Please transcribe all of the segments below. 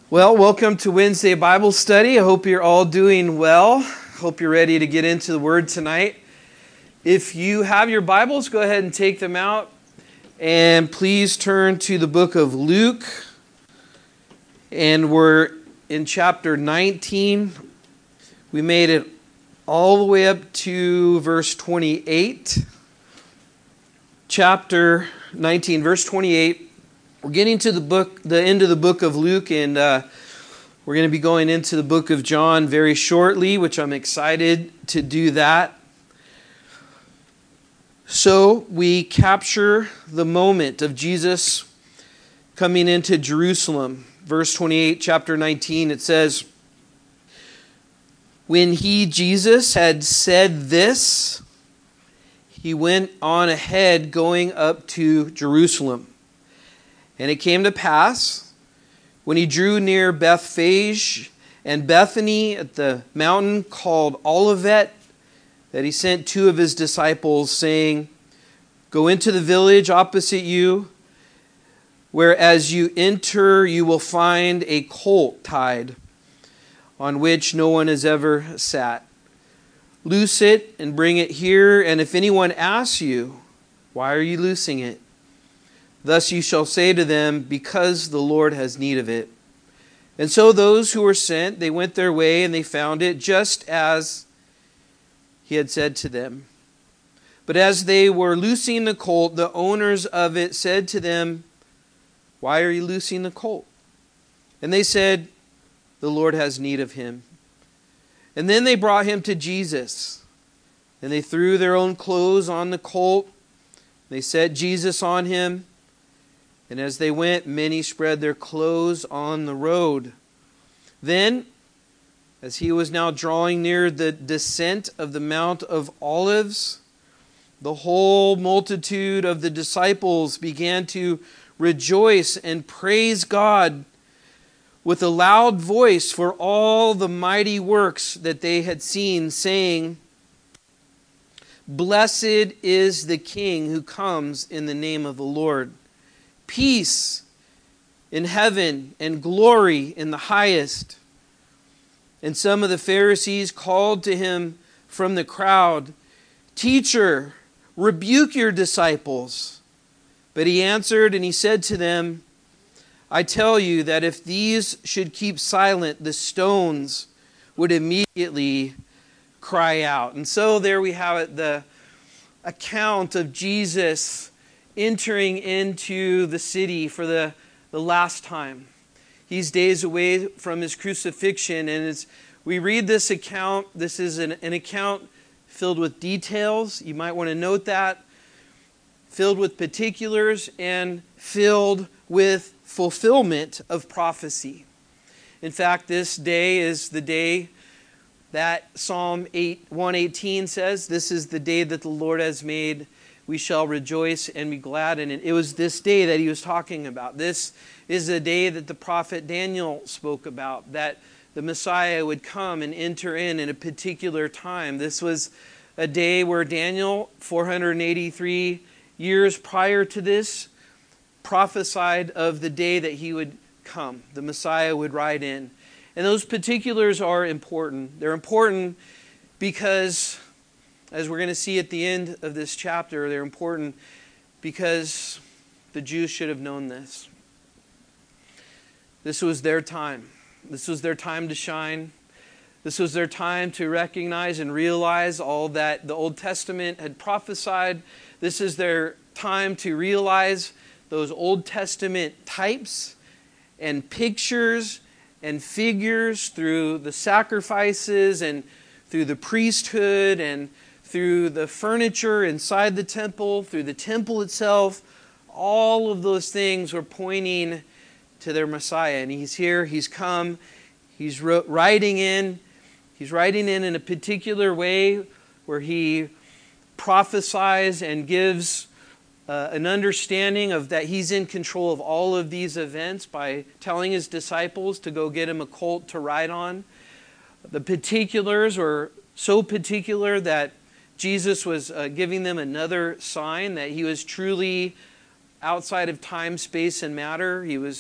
Well, welcome to Wednesday Bible Study. I hope you're all doing well. Hope you're ready to get into the Word tonight. If you have your Bibles, go ahead and take them out. And please turn to the book of Luke. And we're in chapter 19. We made it all the way up to verse 28. Chapter 19, verse 28. We're getting to the end of the book of Luke, and we're going to be going into the book of John very shortly, which I'm excited to do that. So we capture the moment of Jesus coming into Jerusalem. Verse 28, chapter 19, it says, "When he, Jesus, had said this, he went on ahead going up to Jerusalem. And it came to pass, when he drew near Bethphage and Bethany at the mountain called Olivet, that he sent two of his disciples, saying, 'Go into the village opposite you, where as you enter you will find a colt tied, on which no one has ever sat. Loose it and bring it here, and if anyone asks you, why are you loosing it? Thus you shall say to them, because the Lord has need of it.' And so those who were sent, they went their way, and they found it just as he had said to them. But as they were loosing the colt, the owners of it said to them, 'Why are you loosing the colt?' And they said, 'The Lord has need of him.' And then they brought him to Jesus, and they threw their own clothes on the colt. They set Jesus on him. And as they went, many spread their clothes on the road. Then, as he was now drawing near the descent of the Mount of Olives, the whole multitude of the disciples began to rejoice and praise God with a loud voice for all the mighty works that they had seen, saying, 'Blessed is the King who comes in the name of the Lord. Peace in heaven and glory in the highest.' And some of the Pharisees called to him from the crowd, 'Teacher, rebuke your disciples.' But he answered and he said to them, 'I tell you that if these should keep silent, the stones would immediately cry out.'" And so there we have it, the account of Jesus entering into the city for the last time. He's days away from his crucifixion, and as we read this account, this is an account filled with details. You might want to note that. Filled with particulars and filled with fulfillment of prophecy. In fact, this day is the day that Psalm 118 says, "This is the day that the Lord has made. We shall rejoice and be glad in it." It was this day that he was talking about. This is the day that the prophet Daniel spoke about, that the Messiah would come and enter in a particular time. This was a day where Daniel, 483 years prior to this, prophesied of the day that he would come. The Messiah would ride in. And those particulars are important. They're important because, as we're going to see at the end of this chapter, they're important because the Jews should have known this. This was their time. This was their time to shine. This was their time to recognize and realize all that the Old Testament had prophesied. This is their time to realize those Old Testament types and pictures and figures through the sacrifices and through the priesthood and through the furniture inside the temple, through the temple itself. All of those things were pointing to their Messiah. And he's here, he's come, he's riding in. He's riding in a particular way where he prophesies and gives an understanding of that he's in control of all of these events by telling his disciples to go get him a colt to ride on. The particulars were so particular that Jesus was giving them another sign that he was truly outside of time, space, and matter. He was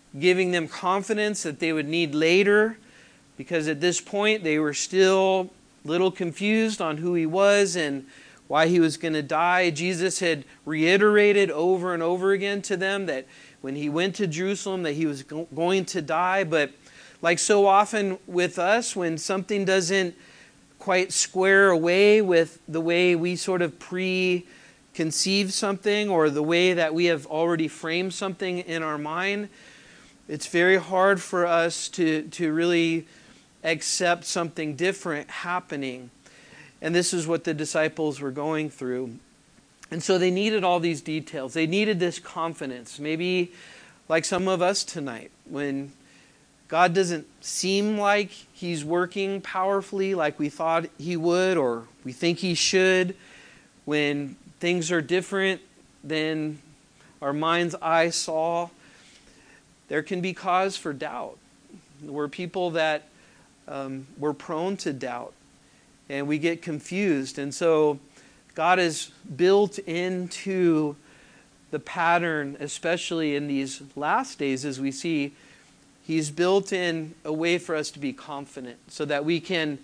giving them confidence that they would need later, because at this point they were still a little confused on who he was and why he was going to die. Jesus had reiterated over and over again to them that when he went to Jerusalem that he was going to die. But like so often with us, when something doesn't quite square away with the way we sort of preconceive something, or the way that we have already framed something in our mind, it's very hard for us to really accept something different happening. And this is what the disciples were going through. And so they needed all these details. They needed this confidence. Maybe like some of us tonight, when God doesn't seem like he's working powerfully like we thought he would, or we think he should, when things are different than our mind's eye saw, there can be cause for doubt. We're people that we're prone to doubt, and we get confused. And so God has built into the pattern, especially in these last days, as we see, he's built in a way for us to be confident so that we can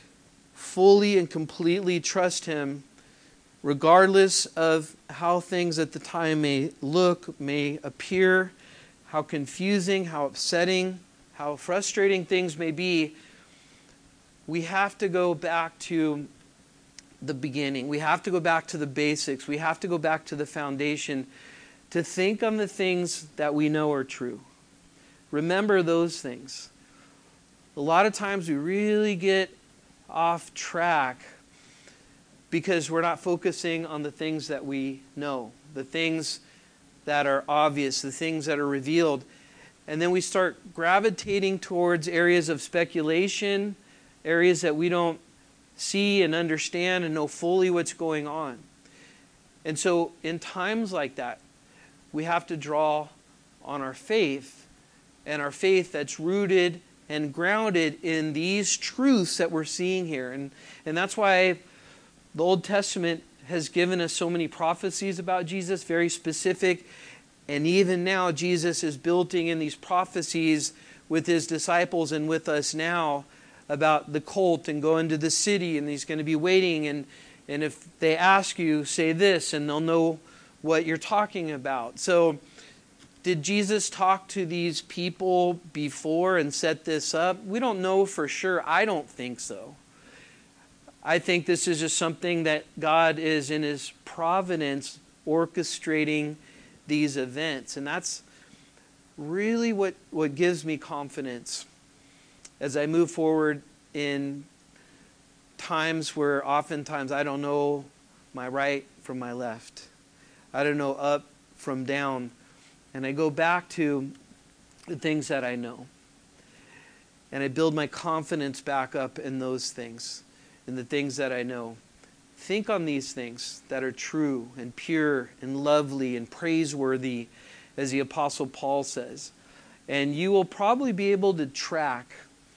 fully and completely trust him regardless of how things at the time may look, may appear, how confusing, how upsetting, how frustrating things may be. We have to go back to the beginning. We have to go back to the basics. We have to go back to the foundation to think on the things that we know are true. Remember those things. A lot of times we really get off track because we're not focusing on the things that we know, the things that are obvious, the things that are revealed. And then we start gravitating towards areas of speculation, areas that we don't see and understand and know fully what's going on. And so in times like that, we have to draw on our faith, and our faith that's rooted and grounded in these truths that we're seeing here. And that's why the Old Testament has given us so many prophecies about Jesus, very specific. And even now, Jesus is building in these prophecies with his disciples and with us now about the colt and going to the city, and he's going to be waiting. And if they ask you, say this, and they'll know what you're talking about. So did Jesus talk to these people before and set this up? We don't know for sure. I don't think so. I think this is just something that God is in his providence orchestrating these events. And that's really what gives me confidence as I move forward in times where oftentimes I don't know my right from my left. I don't know up from down. And I go back to the things that I know. And I build my confidence back up in those things, in the things that I know. Think on these things that are true and pure and lovely and praiseworthy, as the Apostle Paul says. And you will probably be able to track,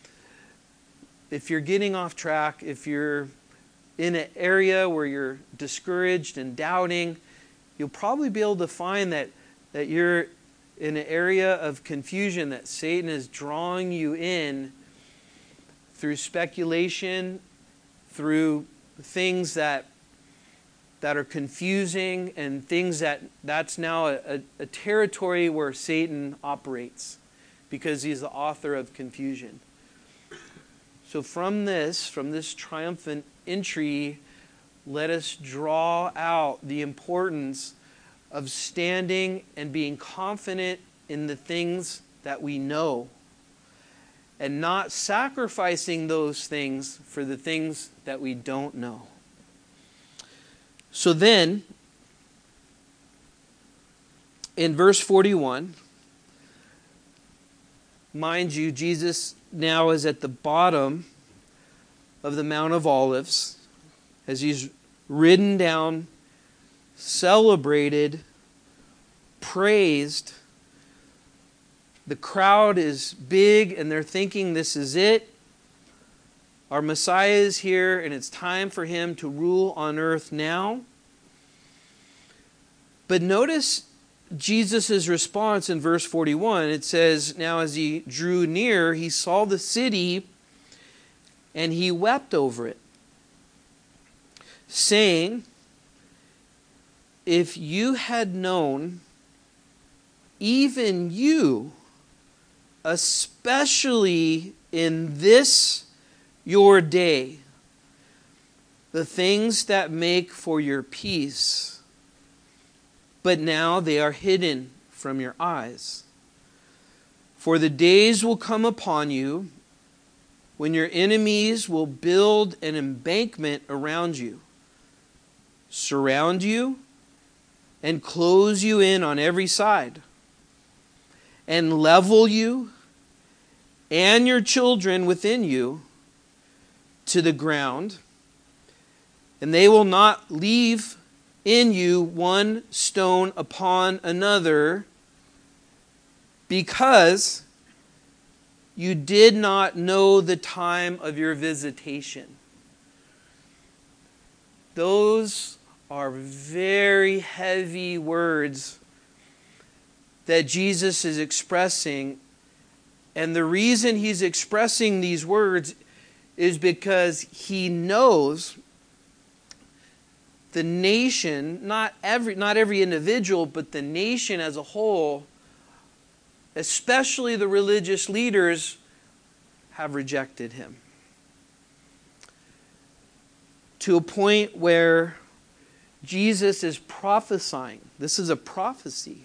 if you're getting off track, if you're in an area where you're discouraged and doubting, you'll probably be able to find that you're in an area of confusion, that Satan is drawing you in through speculation, through things that are confusing, and things that's now a territory where Satan operates because he's the author of confusion. So from this triumphant entry, let us draw out the importance of standing and being confident in the things that we know, and not sacrificing those things for the things that we don't know. So then, in verse 41, mind you, Jesus now is at the bottom of the Mount of Olives as he's ridden down, celebrated, praised. The crowd is big and they're thinking this is it. Our Messiah is here and it's time for him to rule on earth now. But notice Jesus' response in verse 41, it says, "Now as he drew near, he saw the city, and he wept over it, saying, 'If you had known, even you, especially in this your day, the things that make for your peace, but now they are hidden from your eyes. For the days will come upon you when your enemies will build an embankment around you, surround you, and close you in on every side, and level you and your children within you to the ground, and they will not leave in you one stone upon another, because you did not know the time of your visitation.'" Those are very heavy words that Jesus is expressing. And the reason he's expressing these words is because he knows the nation, not every individual, but the nation as a whole, especially the religious leaders, have rejected him. To a point where Jesus is prophesying, this is a prophecy,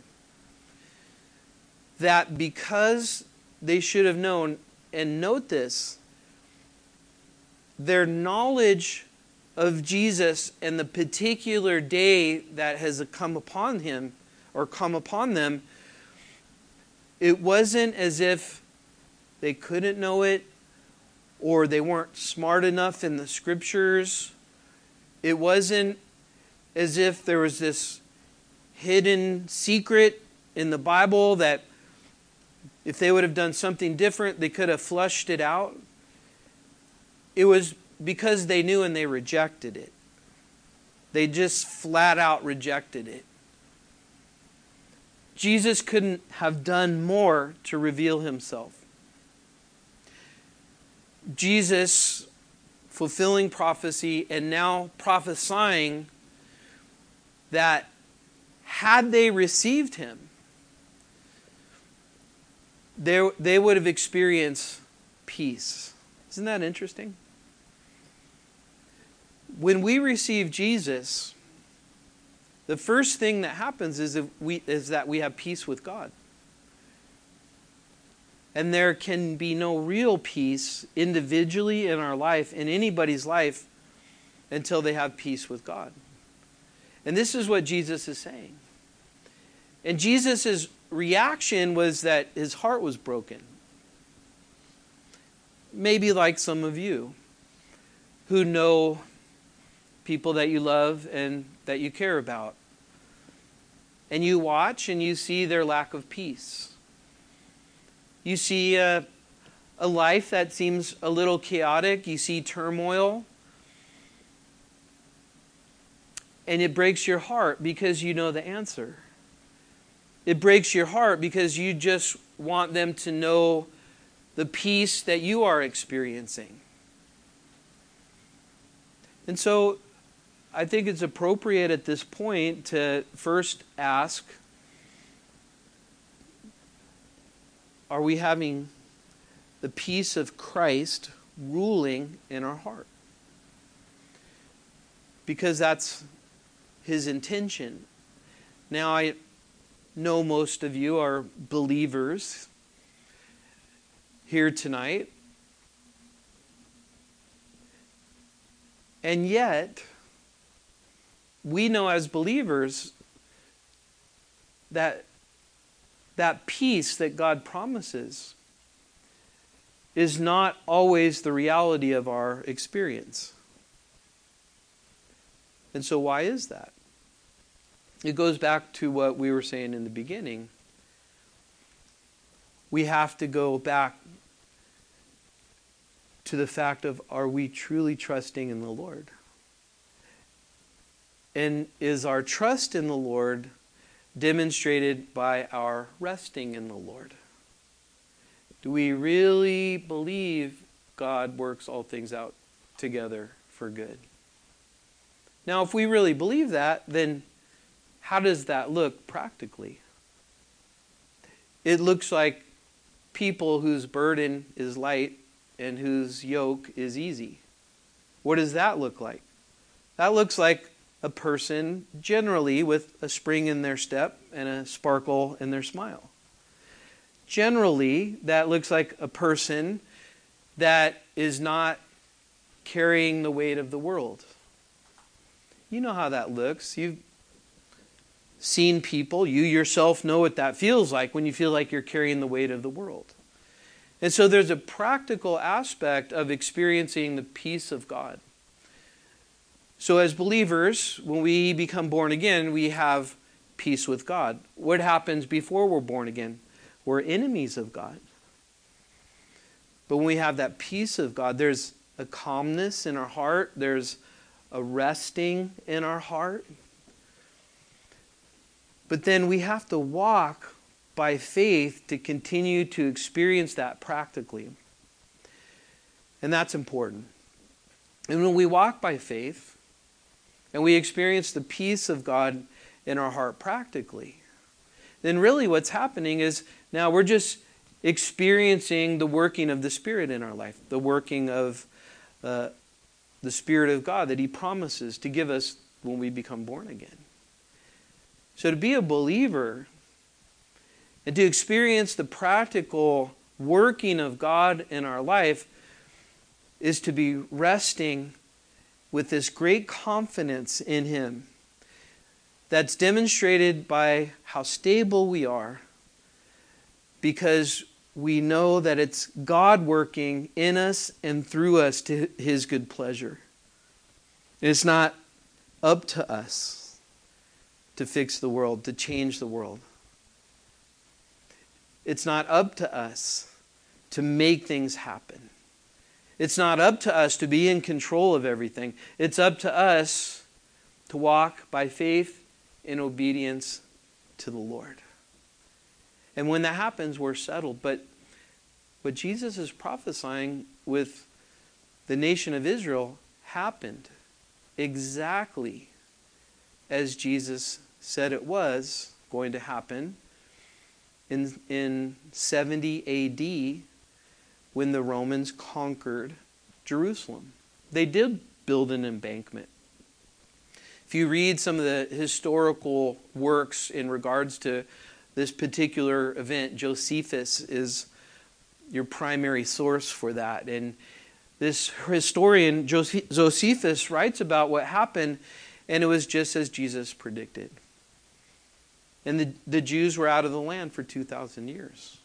that because they should have known, and note this, their knowledge of Jesus and the particular day that has come upon him or come upon them, it wasn't as if they couldn't know it or they weren't smart enough in the scriptures. It wasn't as if there was this hidden secret in the Bible that if they would have done something different, they could have flushed it out. It was because they knew and they rejected it. They just flat out rejected it. Jesus couldn't have done more to reveal himself. Jesus, fulfilling prophecy and now prophesying that had they received him, they would have experienced peace. Isn't that interesting? When we receive Jesus, the first thing that happens is that we have peace with God. And there can be no real peace individually in our life, in anybody's life, until they have peace with God. And this is what Jesus is saying. And Jesus' reaction was that his heart was broken. Maybe like some of you who know people that you love and that you care about. And you watch and you see their lack of peace. You see a life that seems a little chaotic. You see turmoil. And it breaks your heart because you know the answer. It breaks your heart because you just want them to know the peace that you are experiencing. And so I think it's appropriate at this point to first ask, are we having the peace of Christ ruling in our heart? Because that's his intention. Now, I know most of you are believers here tonight. And yet, we know as believers that that peace that God promises is not always the reality of our experience. And so why is that? It goes back to what we were saying in the beginning. We have to go back to the fact of, are we truly trusting in the Lord? And is our trust in the Lord demonstrated by our resting in the Lord. Do we really believe God works all things out together for good? Now, if we really believe that, then how does that look practically? It looks like people whose burden is light and whose yoke is easy. What does that look like? That looks like a person generally with a spring in their step and a sparkle in their smile. Generally, that looks like a person that is not carrying the weight of the world. You know how that looks. You've seen people, you yourself know what that feels like when you feel like you're carrying the weight of the world. And so there's a practical aspect of experiencing the peace of God. So as believers, when we become born again, we have peace with God. What happens before we're born again? We're enemies of God. But when we have that peace of God, there's a calmness in our heart. There's a resting in our heart. But then we have to walk by faith to continue to experience that practically. And that's important. And when we walk by faith and we experience the peace of God in our heart practically, then really what's happening is now we're just experiencing the working of the Spirit in our life, the working of the Spirit of God that He promises to give us when we become born again. So to be a believer and to experience the practical working of God in our life is to be resting with this great confidence in Him that's demonstrated by how stable we are, because we know that it's God working in us and through us to His good pleasure. It's not up to us to fix the world, to change the world. It's not up to us to make things happen. It's not up to us to be in control of everything. It's up to us to walk by faith in obedience to the Lord. And when that happens, we're settled. But what Jesus is prophesying with the nation of Israel happened exactly as Jesus said it was going to happen in 70 A.D. when the Romans conquered Jerusalem. They did build an embankment. If you read some of the historical works in regards to this particular event, Josephus is your primary source for that. And this historian, Josephus, writes about what happened, and it was just as Jesus predicted. And the Jews were out of the land for 2,000 years.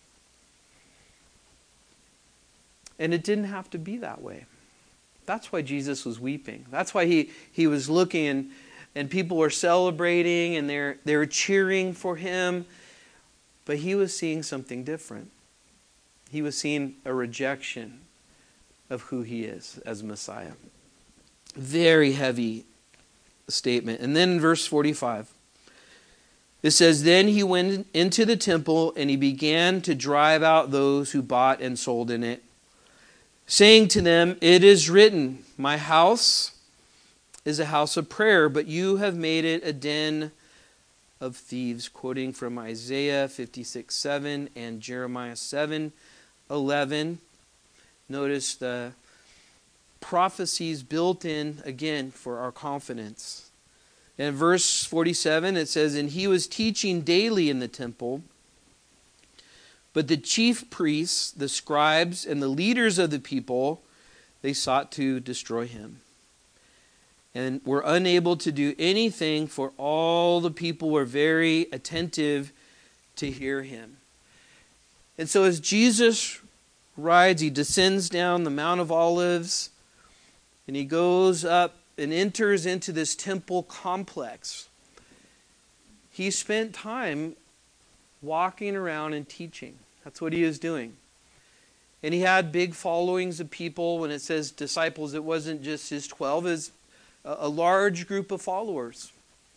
And it didn't have to be that way. That's why Jesus was weeping. That's why he was looking, and people were celebrating, and they were cheering for Him. But He was seeing something different. He was seeing a rejection of who He is as Messiah. Very heavy statement. And then in verse 45, it says, "Then He went into the temple, and He began to drive out those who bought and sold in it, saying to them, 'It is written, my house is a house of prayer, but you have made it a den of thieves,'" quoting from Isaiah 56:7 and Jeremiah 7:11. Notice the prophecies built in again for our confidence. In verse 47 it says, "And He was teaching daily in the temple, but the chief priests, the scribes, and the leaders of the people, they sought to destroy Him, and were unable to do anything, for all the people were very attentive to hear Him." And so as Jesus rides, He descends down the Mount of Olives, and He goes up and enters into this temple complex. He spent time walking around and teaching. That's what He is doing. And He had big followings of people. When it says disciples, it wasn't just His 12. It was a large group of followers.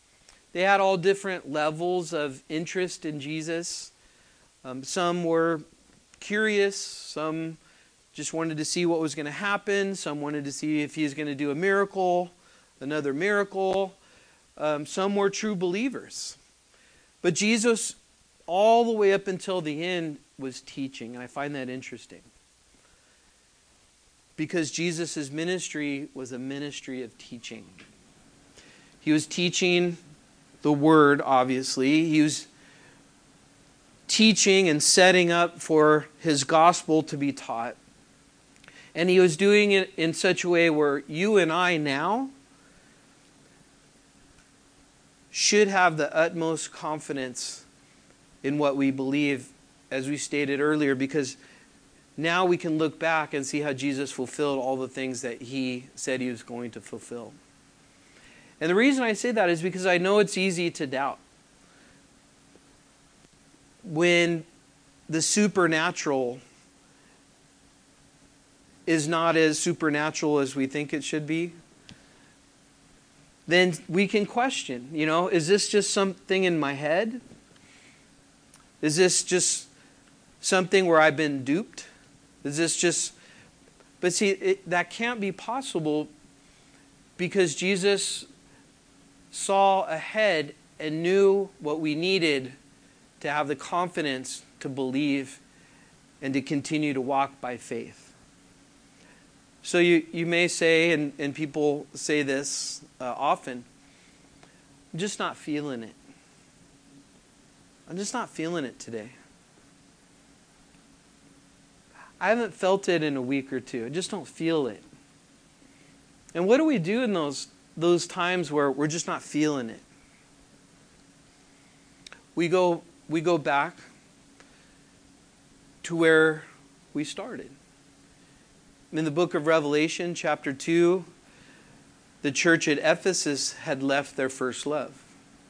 They had all different levels of interest in Jesus. Some were curious. Some just wanted to see what was going to happen. Some wanted to see if he was going to do a miracle, another miracle. Some were true believers. But Jesus, all the way up until the end, was teaching. And I find that interesting. Because Jesus' ministry was a ministry of teaching. He was teaching the Word, obviously. He was teaching and setting up for his gospel to be taught. And he was doing it in such a way where you and I now should have the utmost confidence in what we believe, as we stated earlier, because now we can look back and see how Jesus fulfilled all the things that he said he was going to fulfill. And the reason I say that is because I know it's easy to doubt. When the supernatural is not as supernatural as we think it should be, then we can question, is this just something in my head? Is this just something where I've been duped? Is this just... But see, that can't be possible because Jesus saw ahead and knew what we needed to have the confidence to believe and to continue to walk by faith. So you may say, and people say this often, I'm just not feeling it. I'm just not feeling it today. I haven't felt it in a week or two. I just don't feel it. And what do we do in those times where we're just not feeling it? We go back to where we started. In the book of Revelation, chapter 2, the church at Ephesus had left their first love.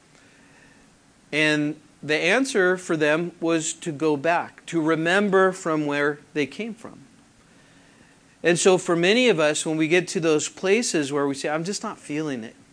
And the answer for them was to go back, to remember from where they came from. And so for many of us, when we get to those places where we say, I'm just not feeling it,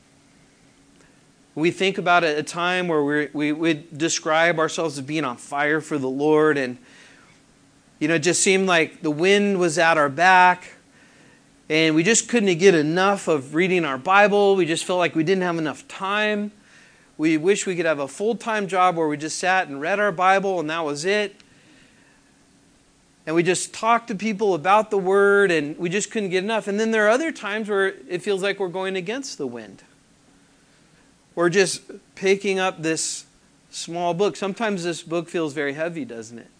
we think about a time where we would describe ourselves as being on fire for the Lord, and it just seemed like the wind was at our back, and we just couldn't get enough of reading our Bible. We just felt like we didn't have enough time. We wish we could have a full-time job where we just sat and read our Bible, and that was it. And we just talked to people about the Word, and we just couldn't get enough. And then there are other times where it feels like we're going against the wind. We're just picking up this small book. Sometimes this book feels very heavy, doesn't it?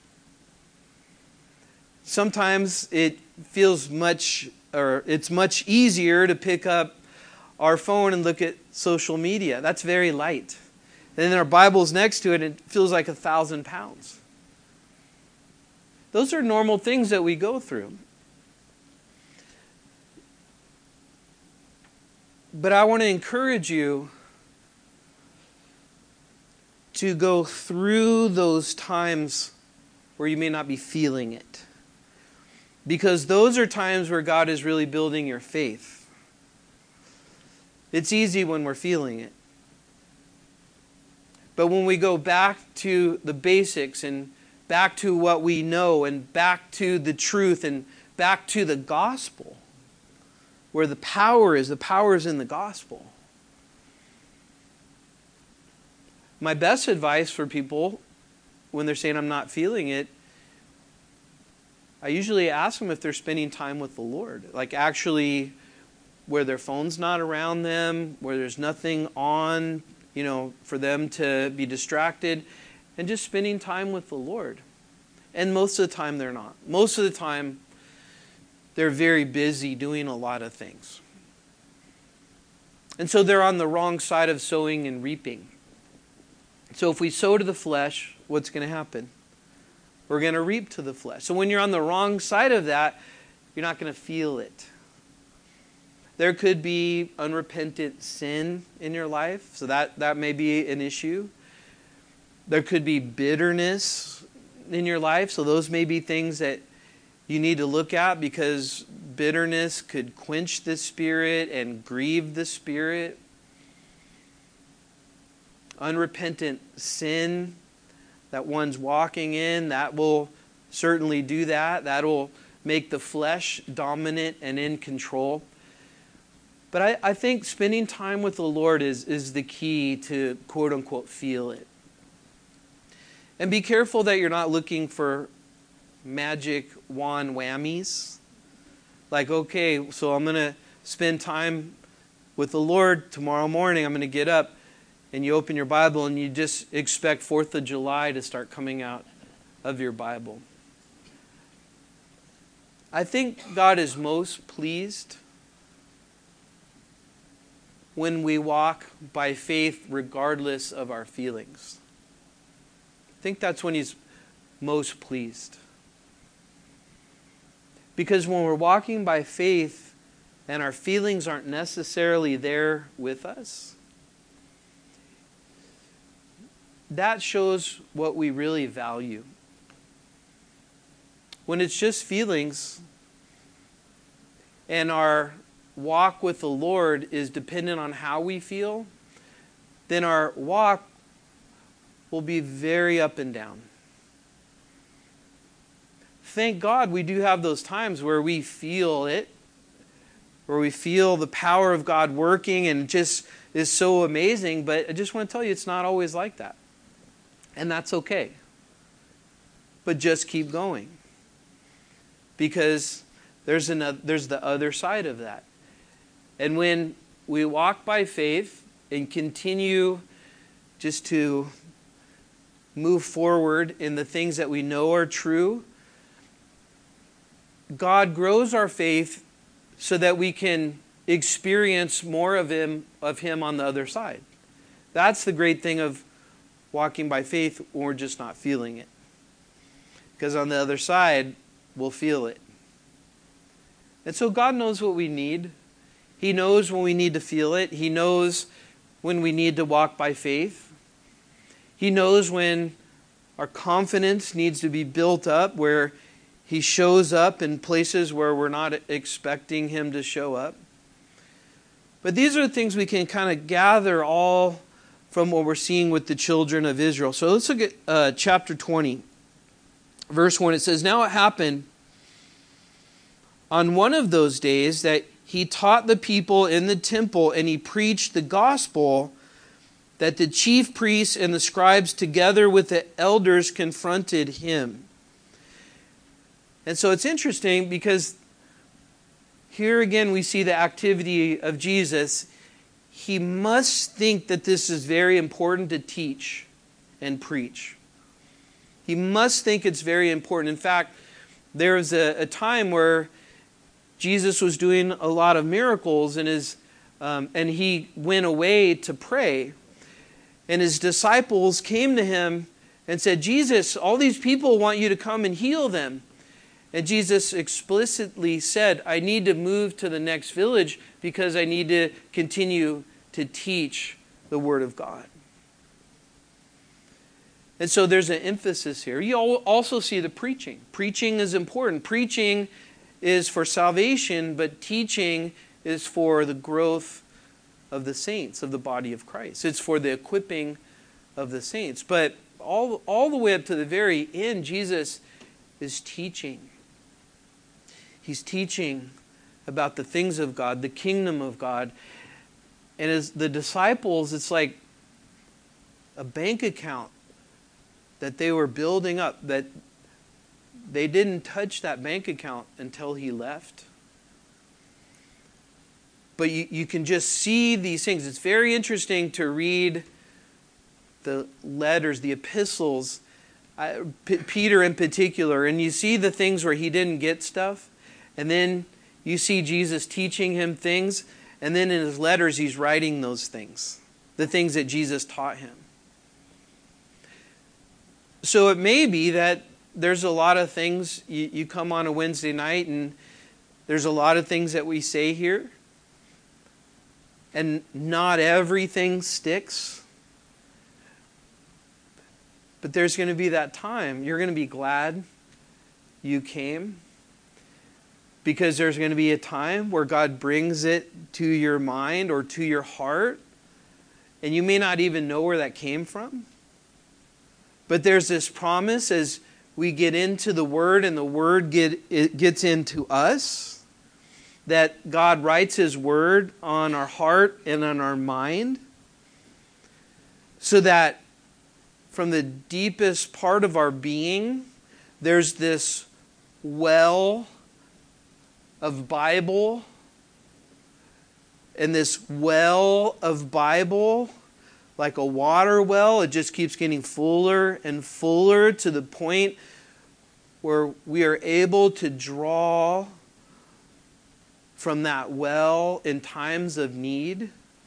Sometimes it feels it's much easier to pick up our phone and look at social media. That's very light. And then our Bible's next to it, and it feels like 1,000 pounds. Those are normal things that we go through. But I want to encourage you to go through those times where you may not be feeling it. Because those are times where God is really building your faith. It's easy when we're feeling it. But when we go back to the basics and back to what we know and back to the truth and back to the gospel, where the power is in the gospel. My best advice for people when they're saying I'm not feeling it, I usually ask them if they're spending time with the Lord. Like actually where their phone's not around them, where there's nothing on, for them to be distracted, and just spending time with the Lord. And most of the time they're not. Most of the time they're very busy doing a lot of things. And so they're on the wrong side of sowing and reaping. So if we sow to the flesh, what's going to happen? We're going to reap to the flesh. So when you're on the wrong side of that, you're not going to feel it. There could be unrepentant sin in your life, so that may be an issue. There could be bitterness in your life, so those may be things that you need to look at, because bitterness could quench the Spirit and grieve the Spirit. unrepentant sin that one's walking in, that will certainly do that. That will make the flesh dominant and in control. But I think spending time with the Lord is the key to, quote unquote, feel it. And be careful that you're not looking for magic wand whammies. Like, okay, so I'm going to spend time with the Lord tomorrow morning. I'm going to get up, and you open your Bible and you just expect 4th of July to start coming out of your Bible. I think God is most pleased when we walk by faith regardless of our feelings. I think that's when He's most pleased. Because when we're walking by faith and our feelings aren't necessarily there with us, that shows what we really value. When it's just feelings and our walk with the Lord is dependent on how we feel, then our walk will be very up and down. Thank God we do have those times where we feel it, where we feel the power of God working and just is so amazing, but I just want to tell you it's not always like that. And that's okay. But just keep going. Because there's the other side of that. And when we walk by faith and continue just to move forward in the things that we know are true, God grows our faith so that we can experience more of Him on the other side. That's the great thing of walking by faith when we're just not feeling it. Because on the other side, we'll feel it. And so God knows what we need. He knows when we need to feel it. He knows when we need to walk by faith. He knows when our confidence needs to be built up, where He shows up in places where we're not expecting Him to show up. But these are the things we can kind of gather all from what we're seeing with the children of Israel. So let's look at chapter 20, verse 1. It says, "Now it happened on one of those days that He taught the people in the temple, and He preached the gospel, that the chief priests and the scribes together with the elders confronted Him." And so it's interesting because here again we see the activity of Jesus. He must think that this is very important to teach and preach. He must think it's very important. In fact, there was a time where Jesus was doing a lot of miracles and He went away to pray. And His disciples came to Him and said, "Jesus, all these people want you to come and heal them." And Jesus explicitly said, "I need to move to the next village because I need to continue to teach the Word of God." And so there's an emphasis here. You also see the preaching. Preaching is important. Preaching is for salvation, but teaching is for the growth of the saints, of the body of Christ. It's for the equipping of the saints. But all the way up to the very end, Jesus is teaching. He's teaching about the things of God, the kingdom of God. And as the disciples, it's like a bank account that they were building up, that they didn't touch that bank account until He left. But you can just see these things. It's very interesting to read the letters, the epistles, Peter in particular, and you see the things where he didn't get stuff, and then you see Jesus teaching him things, and then in his letters he's writing those things, the things that Jesus taught him. So it may be that there's a lot of things, you come on a Wednesday night and there's a lot of things that we say here, and not everything sticks. But there's going to be that time. You're going to be glad you came, because there's going to be a time where God brings it to your mind or to your heart, And you may not even know where that came from. But there's this promise as we get into the Word and the Word gets into us, that God writes His Word on our heart and on our mind, so that from the deepest part of our being, there's this well of Bible, and this well of Bible, like a water well, it just keeps getting fuller and fuller to the point where we are able to draw from that well in times of need.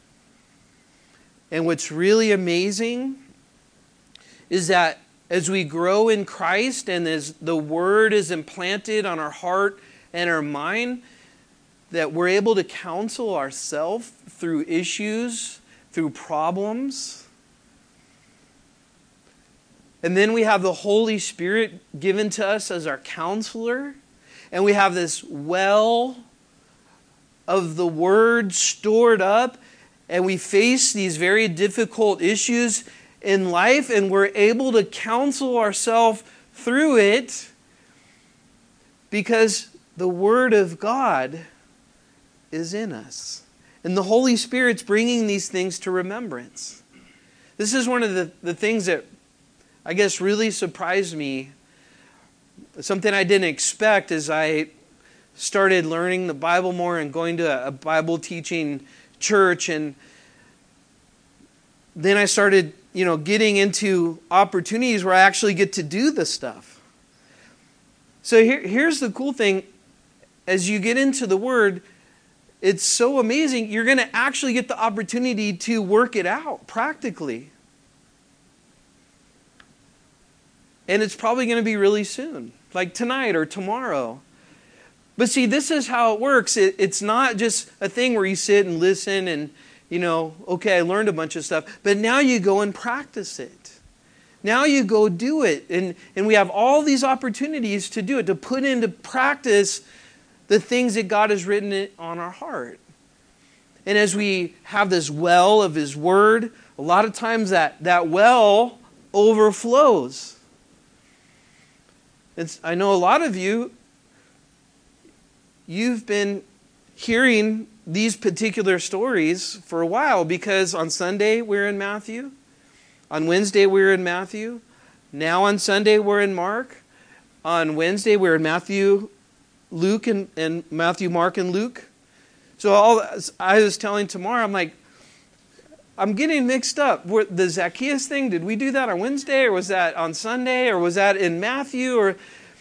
And what's really amazing is that as we grow in Christ and as the Word is implanted on our heart and our mind, that we're able to counsel ourselves through issues, through problems. And then we have the Holy Spirit given to us as our counselor. And we have this well of the Word stored up. And we face these very difficult issues in life. And we're able to counsel ourselves through it because the Word of God is in us. And the Holy Spirit's bringing these things to remembrance. This is one of the things that I guess really surprised me. Something I didn't expect as I started learning the Bible more and going to a Bible teaching church. And then I started, getting into opportunities where I actually get to do this stuff. So here's the cool thing. As you get into the Word, it's so amazing. You're going to actually get the opportunity to work it out practically. And it's probably going to be really soon, like tonight or tomorrow. But see, this is how it works. It's not just a thing where you sit and listen and, okay, I learned a bunch of stuff. But now you go and practice it. Now you go do it. And we have all these opportunities to do it, to put into practice the things that God has written on our heart. And as we have this well of His Word, a lot of times that well overflows. I know a lot of you've been hearing these particular stories for a while, because on Sunday we're in Matthew, on Wednesday we're in Matthew, now on Sunday we're in Mark, on Wednesday we're in Matthew, Luke, and Matthew, Mark, and Luke. So I was telling Tamara, I'm like, I'm getting mixed up. The Zacchaeus thing, did we do that on Wednesday, or was that on Sunday, or was that in Matthew?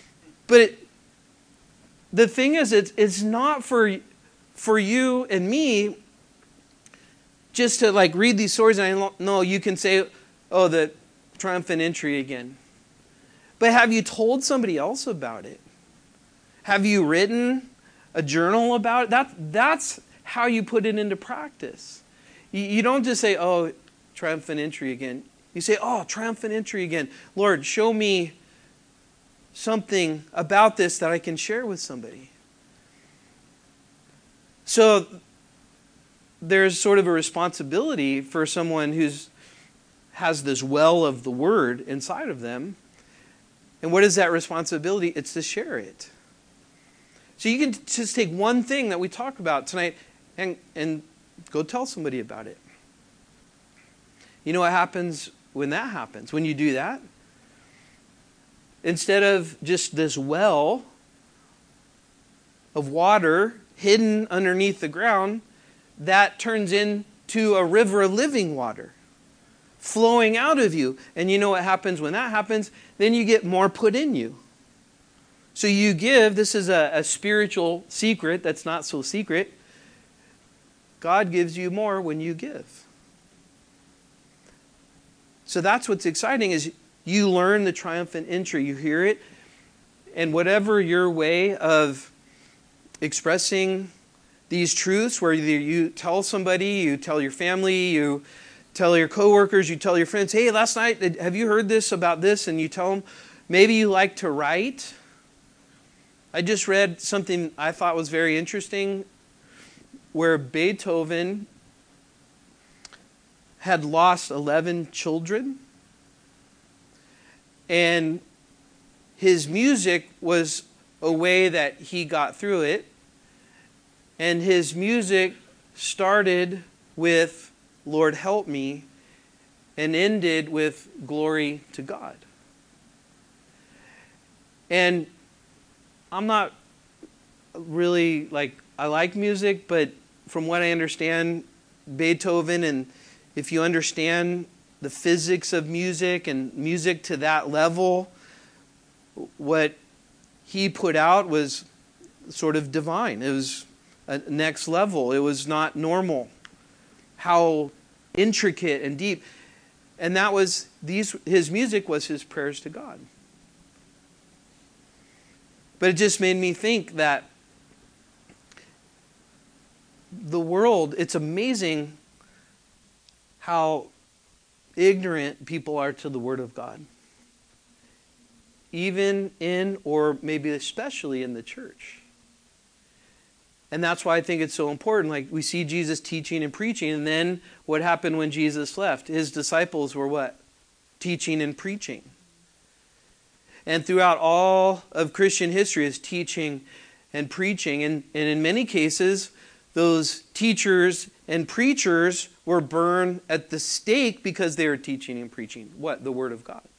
The thing is, it's not for you and me just to read these stories and no, you can say, oh, the triumphant entry again. But have you told somebody else about it? Have you written a journal about it? That's how you put it into practice. You don't just say, oh, triumphant entry again. You say, oh, triumphant entry again. Lord, show me something about this that I can share with somebody. So there's sort of a responsibility for someone who has this well of the Word inside of them. And what is that responsibility? It's to share it. So you can just take one thing that we talk about tonight and go tell somebody about it. You know what happens when that happens? When you do that? Instead of just this well of water hidden underneath the ground, that turns into a river of living water flowing out of you. And you know what happens when that happens? Then you get more put in you. So you give. This is a spiritual secret that's not so secret. God gives you more when you give. So that's what's exciting, is you learn the triumphant entry. You hear it. And whatever your way of expressing these truths, where you tell somebody, you tell your family, you tell your coworkers, you tell your friends, hey, last night, have you heard this about this? And you tell them. Maybe you like to write. I just read something I thought was very interesting, where Beethoven had lost 11 children. And his music was a way that he got through it. And his music started with Lord help me and ended with glory to God. And I'm not really I like music, but from what I understand, Beethoven, and if you understand the physics of music and music to that level, what he put out was sort of divine. It was a next level. It was not normal. How intricate and deep. And that was his music was his prayers to God. But it just made me think that the world, it's amazing how ignorant people are to the Word of God. Even in, or maybe especially in the church. And that's why I think it's so important. We see Jesus teaching and preaching, and then what happened when Jesus left? His disciples were what? Teaching and preaching. And throughout all of Christian history is teaching and preaching. And in many cases, those teachers and preachers were burned at the stake because they were teaching and preaching what? The Word of God.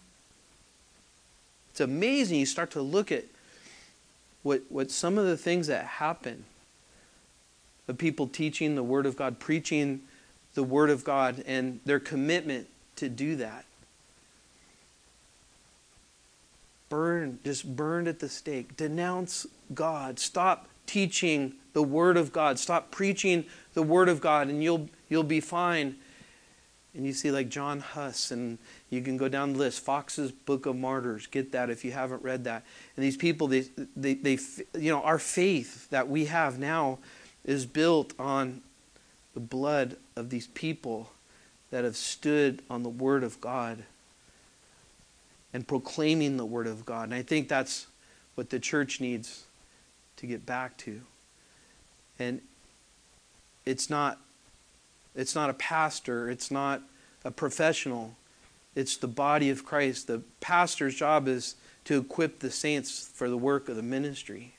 It's amazing. You start to look at what some of the things that happen. The people teaching the Word of God, preaching the Word of God, and their commitment to do that. Just burned at the stake. Denounce God. Stop teaching the Word of God. Stop preaching the Word of God, and you'll be fine. And you see John Huss, and you can go down the list. Fox's Book of Martyrs. Get that if you haven't read that. And these people, they our faith that we have now is built on the blood of these people that have stood on the Word of God and proclaiming the Word of God. And I think that's what the church needs to get back to. And it's not a pastor, it's not a professional, it's the body of Christ. The pastor's job is to equip the saints for the work of the ministry.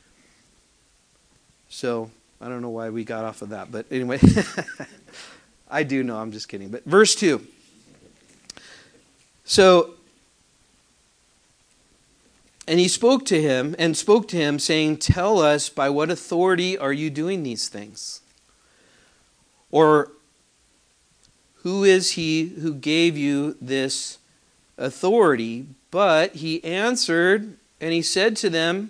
So, I don't know why we got off of that, but anyway, I do know, I'm just kidding. But verse 2. So, and he spoke to him, saying, tell us, by what authority are you doing these things? Or, who is he who gave you this authority? But he answered, and he said to them,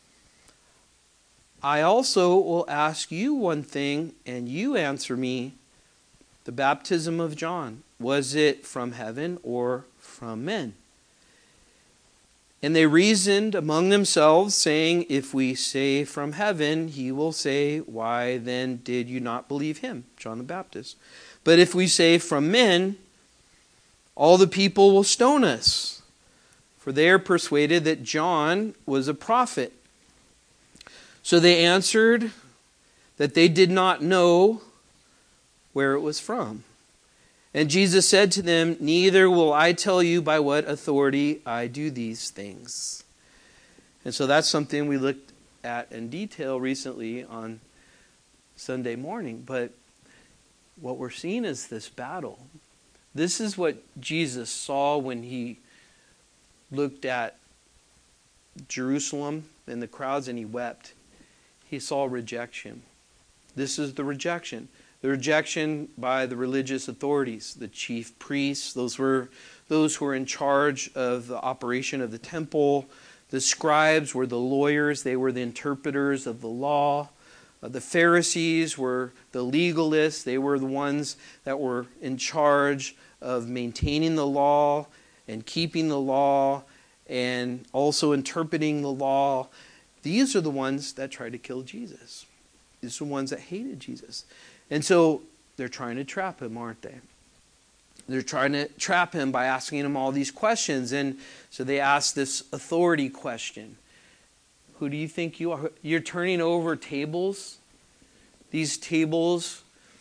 I also will ask you one thing, and you answer me. The baptism of John, was it from heaven or from men? And they reasoned among themselves, saying, if we say from heaven, he will say, why then did you not believe him, John the Baptist? But if we say from men, all the people will stone us, for they are persuaded that John was a prophet. So they answered that they did not know where it was from. And Jesus said to them, neither will I tell you by what authority I do these things. And so that's something we looked at in detail recently on Sunday morning. But what we're seeing is this battle. This is what Jesus saw when he looked at Jerusalem and the crowds and he wept. He saw rejection. This is the rejection. The rejection by the religious authorities, the chief priests, those who were in charge of the operation of the temple. The scribes were the lawyers, they were the interpreters of the law. The Pharisees were the legalists, they were the ones that were in charge of maintaining the law and keeping the law and also interpreting the law. These are the ones that tried to kill Jesus. These are the ones that hated Jesus. And so they're trying to trap him, aren't they? They're trying to trap him by asking him all these questions. And so they ask this authority question. Who do you think you are? You're turning over tables. These tables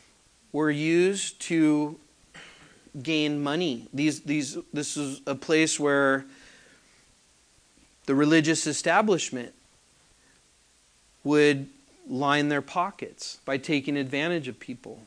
were used to gain money. This is a place where the religious establishment would line their pockets by taking advantage of people.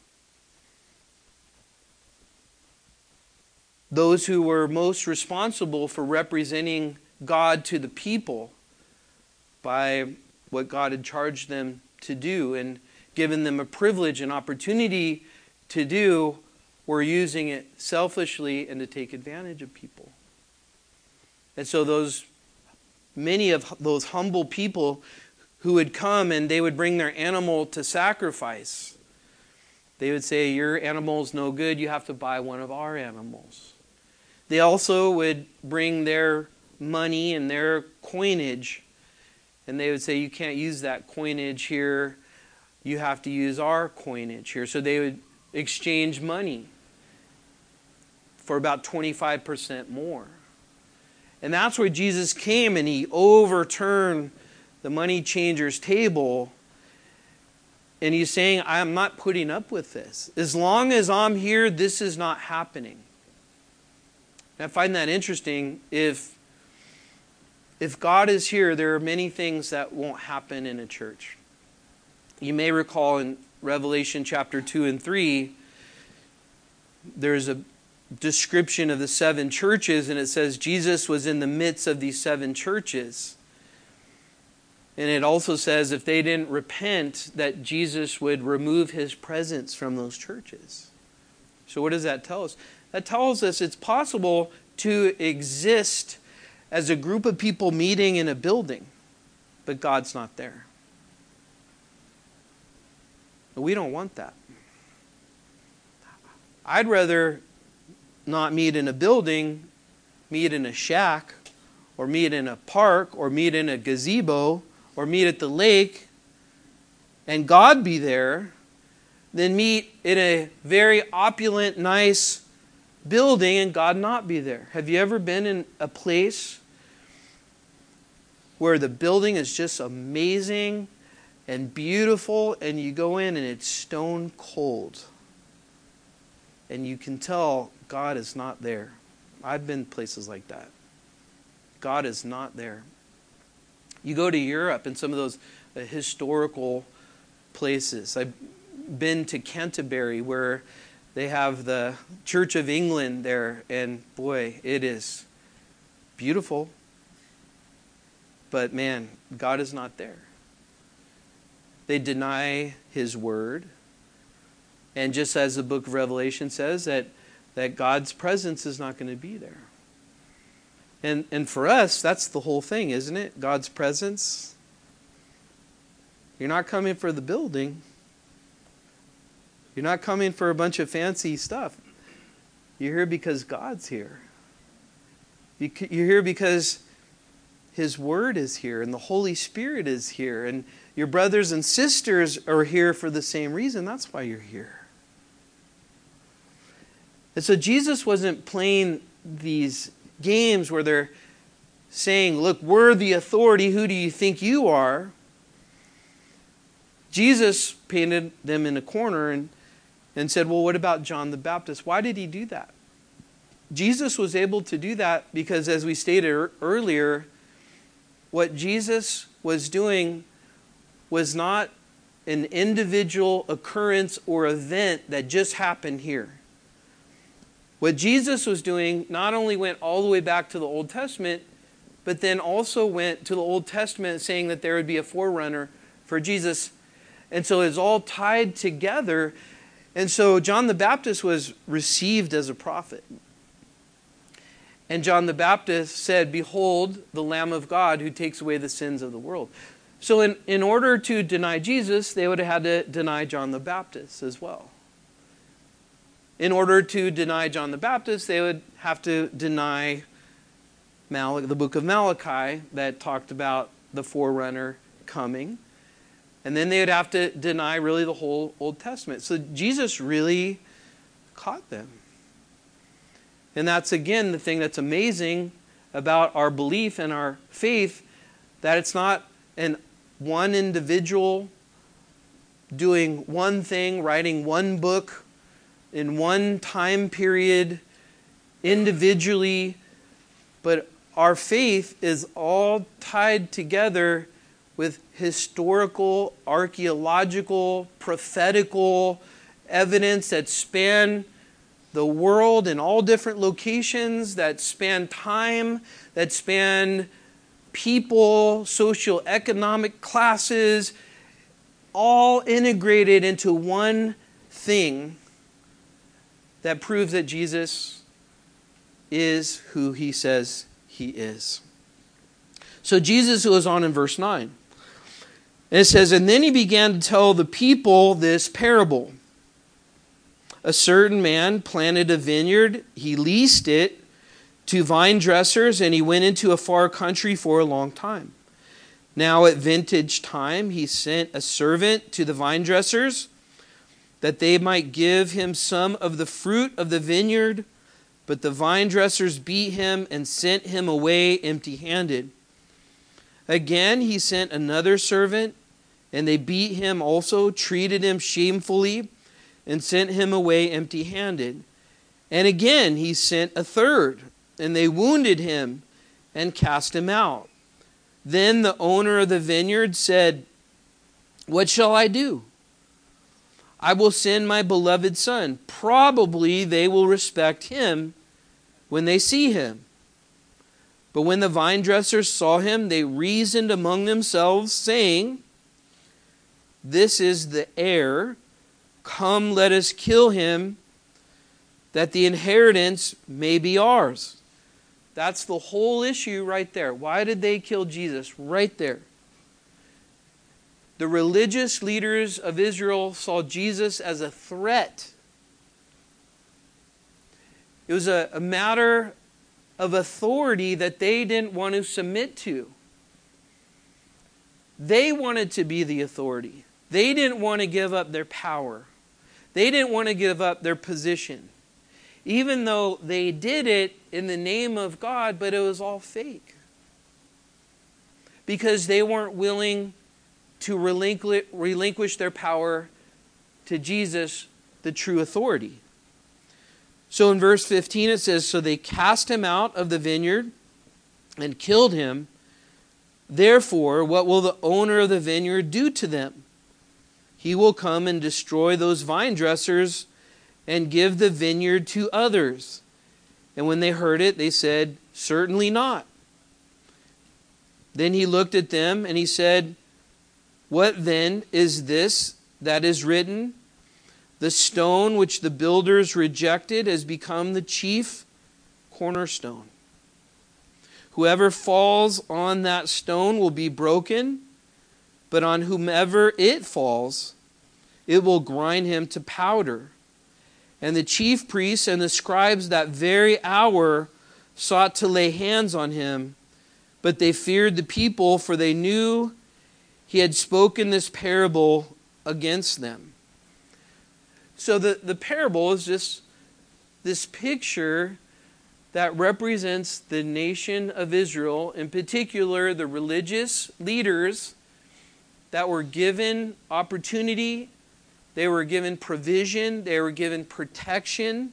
Those who were most responsible for representing God to the people by what God had charged them to do and given them a privilege and opportunity to do, were using it selfishly and to take advantage of people. And so many of those humble people who would come and they would bring their animal to sacrifice, they would say, your animal's no good, you have to buy one of our animals. They also would bring their money and their coinage, and they would say, you can't use that coinage here, you have to use our coinage here. So they would exchange money for about 25% more. And that's where Jesus came and he overturned the money changer's table. And he's saying, I'm not putting up with this. As long as I'm here, this is not happening. And I find that interesting. If God is here, there are many things that won't happen in a church. You may recall in Revelation chapter 2 and 3, there's a description of the 7 churches, and it says Jesus was in the midst of these 7 churches. And it also says if they didn't repent, that Jesus would remove his presence from those churches. So what does that tell us? That tells us it's possible to exist as a group of people meeting in a building, but God's not there. We don't want that. I'd rather not meet in a building, meet in a shack, or meet in a park, or meet in a gazebo, or meet at the lake, and God be there, than meet in a very opulent, nice building and God not be there. Have you ever been in a place where the building is just amazing and beautiful, and you go in and it's stone cold, and you can tell God is not there? I've been places like that. God is not there. You go to Europe and some of those historical places. I've been to Canterbury, where they have the Church of England there, and boy, it is beautiful. But man, God is not there. They deny his word. And just as the book of Revelation says, that God's presence is not going to be there. And for us, that's the whole thing, isn't it? God's presence. You're not coming for the building. You're not coming for a bunch of fancy stuff. You're here because God's here. You're here because his word is here and the Holy Spirit is here. And your brothers and sisters are here for the same reason. That's why you're here. And so Jesus wasn't playing these games where they're saying, look, we're the authority. Who do you think you are? Jesus painted them in a corner and said, well, what about John the Baptist? Why did he do that? Jesus was able to do that because, as we stated earlier, what Jesus was doing was not an individual occurrence or event that just happened here. What Jesus was doing not only went all the way back to the Old Testament, but then also went to the Old Testament saying that there would be a forerunner for Jesus. And so it's all tied together. And so John the Baptist was received as a prophet. And John the Baptist said, behold, the Lamb of God who takes away the sins of the world. So in order to deny Jesus, they would have had to deny John the Baptist as well. In order to deny John the Baptist, they would have to deny the book of Malachi that talked about the forerunner coming. And then they would have to deny really the whole Old Testament. So Jesus really caught them. And that's, again, the thing that's amazing about our belief and our faith, that it's not one individual doing one thing, writing one book, in one time period, individually, but our faith is all tied together with historical, archaeological, prophetical evidence that span the world in all different locations, that span time, that span people, socioeconomic classes, all integrated into one thing that proves that Jesus is who he says he is. So Jesus goes on in verse 9. And it says, and then he began to tell the people this parable. A certain man planted a vineyard, he leased it to vine dressers, and he went into a far country for a long time. Now at vintage time, he sent a servant to the vine dressers that they might give him some of the fruit of the vineyard, but the vine dressers beat him and sent him away empty-handed. Again, he sent another servant, and they beat him also, treated him shamefully, and sent him away empty-handed. And again he sent a third, and they wounded him and cast him out. Then the owner of the vineyard said, what shall I do? I will send my beloved son. Probably they will respect him when they see him. But when the vine dressers saw him, they reasoned among themselves, saying, this is the heir. Come, let us kill him, that the inheritance may be ours. That's the whole issue right there. Why did they kill Jesus? Right there. The religious leaders of Israel saw Jesus as a threat. It was a matter of authority that they didn't want to submit to. They wanted to be the authority. They didn't want to give up their power. They didn't want to give up their position. Even though they did it in the name of God, but it was all fake. Because they weren't willing to relinquish their power to Jesus, the true authority. So in verse 15 it says, so they cast him out of the vineyard and killed him. Therefore, what will the owner of the vineyard do to them? He will come and destroy those vine dressers and give the vineyard to others. And when they heard it, they said, certainly not. Then he looked at them and he said, what then is this that is written? The stone which the builders rejected has become the chief cornerstone. Whoever falls on that stone will be broken, but on whomever it falls, it will grind him to powder. And the chief priests and the scribes that very hour sought to lay hands on him, but they feared the people, for they knew he had spoken this parable against them. So the parable is just this picture that represents the nation of Israel, in particular the religious leaders that were given opportunity, they were given provision, they were given protection.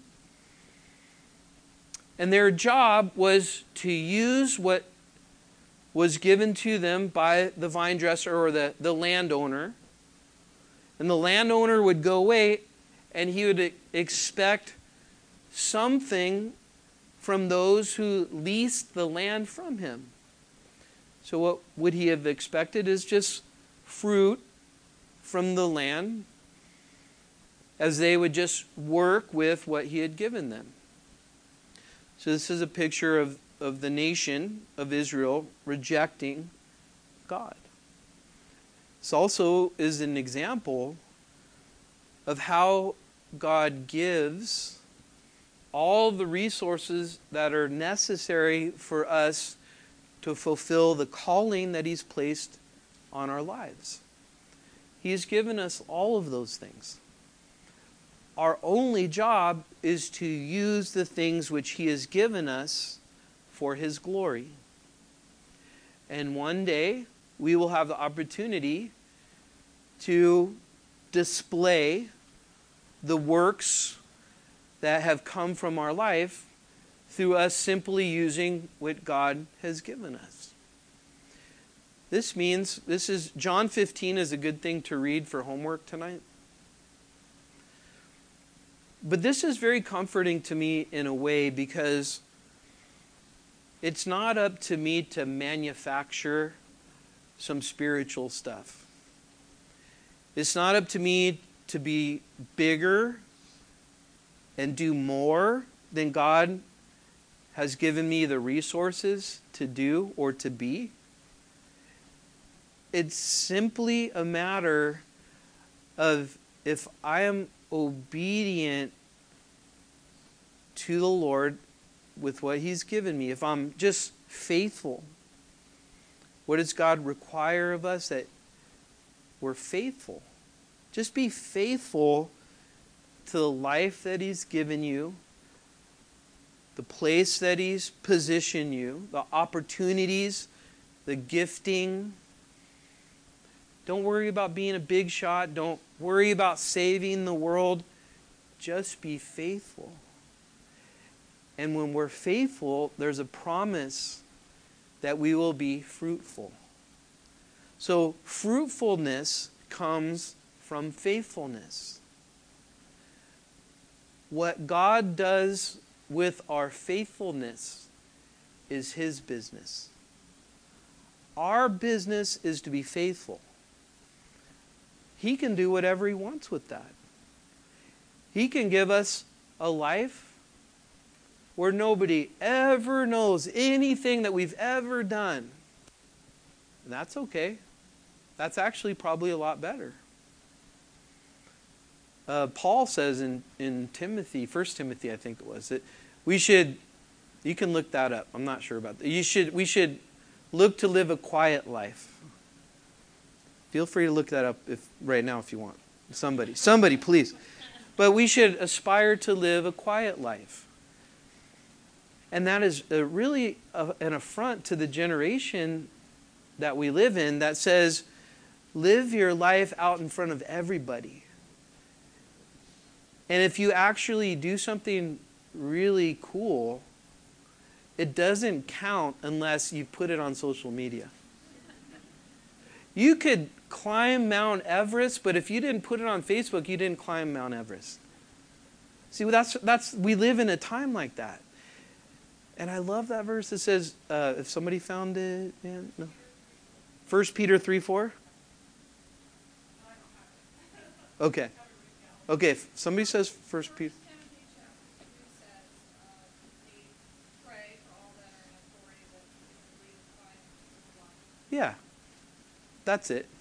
And their job was to use what was given to them by the vine dresser or the landowner. And the landowner would go away and he would expect something from those who leased the land from him. So what would he have expected is just fruit from the land as they would just work with what he had given them. So this is a picture of the nation of Israel rejecting God. This also is an example of how God gives all the resources that are necessary for us to fulfill the calling that He's placed on our lives. He has given us all of those things. Our only job is to use the things which He has given us for His glory. And one day, we will have the opportunity to display the works that have come from our life through us simply using what God has given us. This means, John 15 is a good thing to read for homework tonight. But this is very comforting to me in a way, because it's not up to me to manufacture some spiritual stuff. It's not up to me to be bigger and do more than God has given me the resources to do or to be. It's simply a matter of, if I am obedient to the Lord with what He's given me, if I'm just faithful, what does God require of us? That we're faithful. Just be faithful to the life that He's given you, the place that He's positioned you, the opportunities, the gifting. Don't worry about being a big shot. Don't worry about saving the world. Just be faithful. And when we're faithful, there's a promise that we will be fruitful. So fruitfulness comes from faithfulness. What God does with our faithfulness is His business. Our business is to be faithful. He can do whatever He wants with that. He can give us a life where nobody ever knows anything that we've ever done. And that's okay. That's actually probably a lot better. Paul says in Timothy, 1 Timothy I think it was, that we should, you can look that up, I'm not sure about that. We should look to live a quiet life. Feel free to look that up right now if you want. Somebody, please. But we should aspire to live a quiet life. And that is really an affront to the generation that we live in that says, live your life out in front of everybody. And if you actually do something really cool, it doesn't count unless you put it on social media. You could climb Mount Everest, but if you didn't put it on Facebook, you didn't climb Mount Everest. See, we live in a time like that. And I love that verse that says, if somebody found it, man, no. 1 Peter 3:4? Okay. Okay, if somebody says 1 Peter. Yeah, that's it.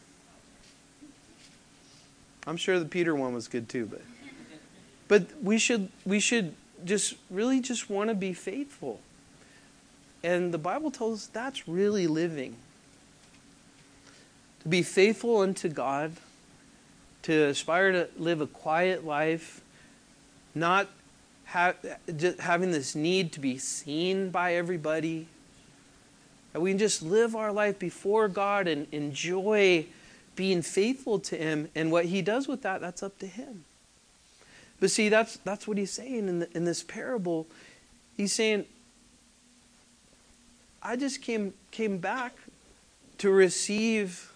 I'm sure the Peter one was good too, but we should just really just want to be faithful. And the Bible tells us that's really living. To be faithful unto God, to aspire to live a quiet life, not just having this need to be seen by everybody. That we can just live our life before God and enjoy being faithful to Him. And what He does with that, that's up to Him. But see, that's what He's saying in this parable. He's saying, I just came back to receive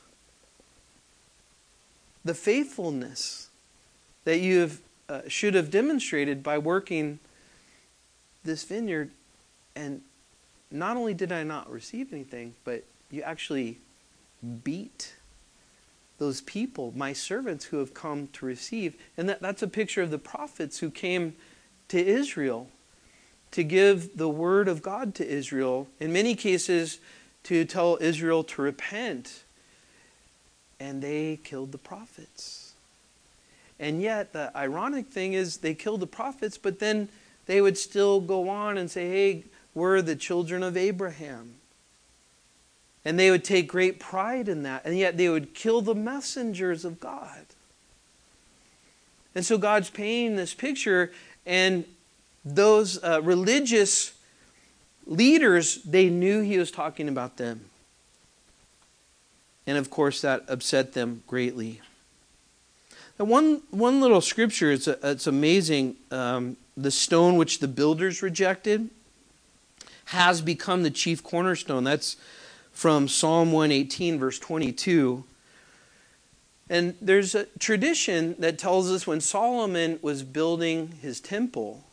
the faithfulness that you should have demonstrated by working this vineyard. And not only did I not receive anything, but you actually beat those people, my servants who have come to receive. And that's a picture of the prophets who came to Israel to give the word of God to Israel. In many cases, to tell Israel to repent. And they killed the prophets. And yet, the ironic thing is they killed the prophets, but then they would still go on and say, hey, we're the children of Abraham. And they would take great pride in that. And yet they would kill the messengers of God. And so God's painting this picture, and those religious leaders, they knew He was talking about them. And of course that upset them greatly. Now one little scripture, it's amazing. the stone which the builders rejected has become the chief cornerstone. That's from Psalm 118, verse 22. And there's a tradition that tells us when Solomon was building his temple,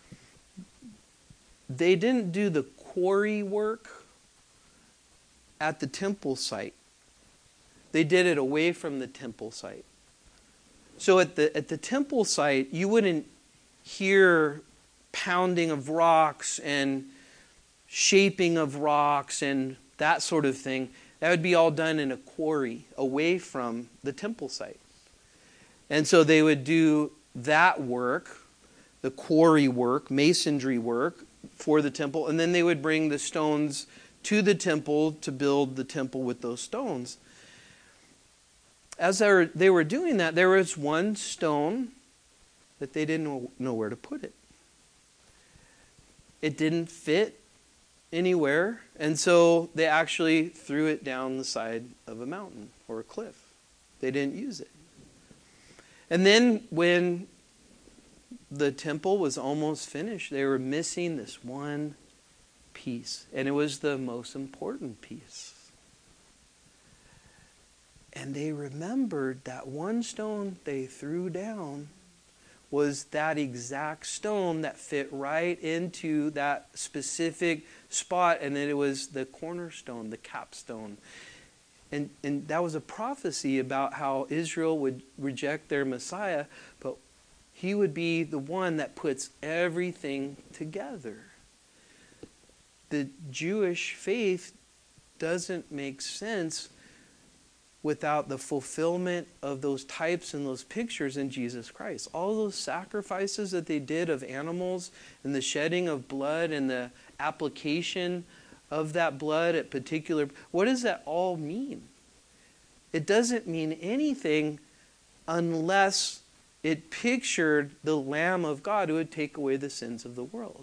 they didn't do the quarry work at the temple site. They did it away from the temple site. So at the temple site, you wouldn't hear pounding of rocks and shaping of rocks and that sort of thing. That would be all done in a quarry away from the temple site. And so they would do that work, the quarry work, masonry work for the temple, and then they would bring the stones to the temple to build the temple with those stones. As they were doing that, there was one stone that they didn't know where to put it. It didn't fit anywhere, and so they actually threw it down the side of a mountain or a cliff. They didn't use it. And then when the temple was almost finished, they were missing this one piece, and it was the most important piece. And they remembered that one stone they threw down was that exact stone that fit right into that specific spot, and then it was the cornerstone, the capstone. And that was a prophecy about how Israel would reject their Messiah, but he would be the one that puts everything together. The Jewish faith doesn't make sense without the fulfillment of those types and those pictures in Jesus Christ. All those sacrifices that they did of animals and the shedding of blood and the application of that blood at particular, what does that all mean? It doesn't mean anything unless it pictured the Lamb of God who would take away the sins of the world.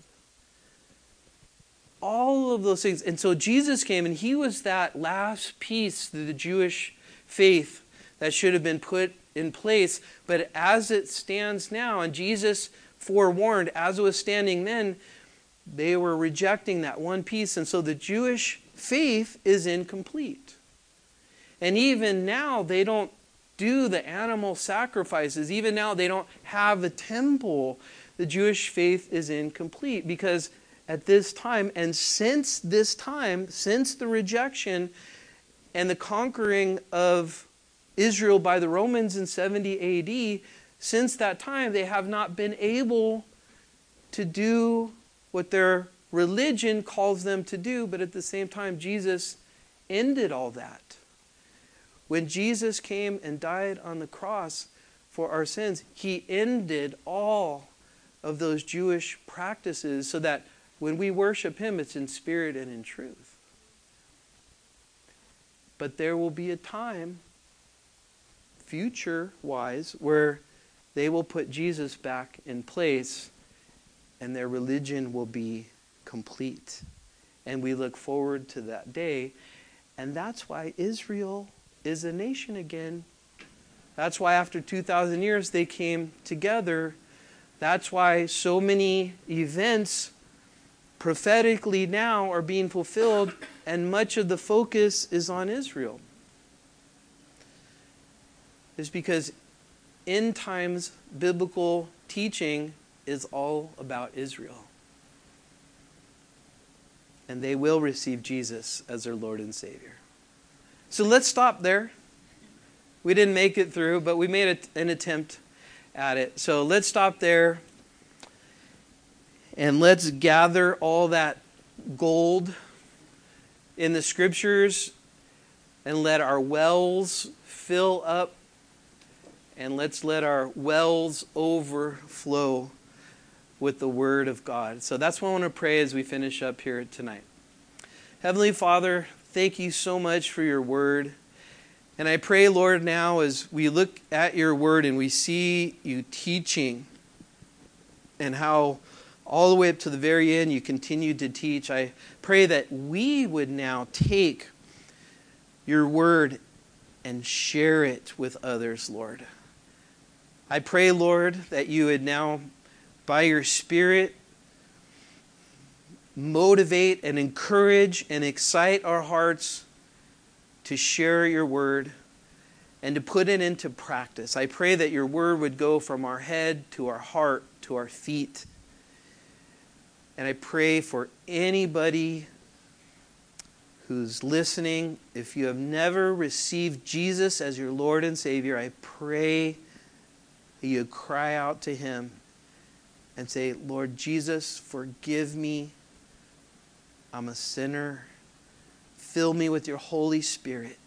All of those things. And so Jesus came, and he was that last piece to the Jewish faith that should have been put in place. But as it stands now, and Jesus forewarned, as it was standing then, they were rejecting that one piece. And so the Jewish faith is incomplete. And even now, they don't do the animal sacrifices. Even now, they don't have the temple. The Jewish faith is incomplete because at this time, and since this time, since the rejection and the conquering of Israel by the Romans in 70 AD, since that time, they have not been able to do what their religion calls them to do, but at the same time, Jesus ended all that. When Jesus came and died on the cross for our sins, he ended all of those Jewish practices so that when we worship him, it's in spirit and in truth. But there will be a time, future-wise, where they will put Jesus back in place and their religion will be complete. And we look forward to that day. And that's why Israel is a nation again. That's why after 2,000 years they came together. That's why so many events prophetically now are being fulfilled, and much of the focus is on Israel. It's because end times biblical teaching is all about Israel. And they will receive Jesus as their Lord and Savior. So let's stop there. We didn't make it through, but we made an attempt at it. So let's stop there. And let's gather all that gold in the Scriptures and let our wells fill up. And let's let our wells overflow with the Word of God. So that's what I want to pray as we finish up here tonight. Heavenly Father, thank you so much for your Word. And I pray, Lord, now as we look at your Word and we see you teaching and how all the way up to the very end you continued to teach, I pray that we would now take your Word and share it with others, Lord. I pray, Lord, that you would now by your Spirit, motivate and encourage and excite our hearts to share your word and to put it into practice. I pray that your word would go from our head to our heart to our feet. And I pray for anybody who's listening, if you have never received Jesus as your Lord and Savior, I pray that you cry out to Him and say, Lord Jesus, forgive me. I'm a sinner. Fill me with your Holy Spirit.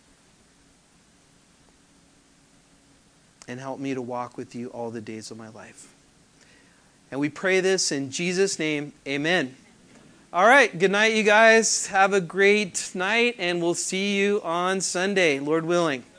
And help me to walk with you all the days of my life. And we pray this in Jesus' name. Amen. All right. Good night, you guys. Have a great night, and we'll see you on Sunday, Lord willing.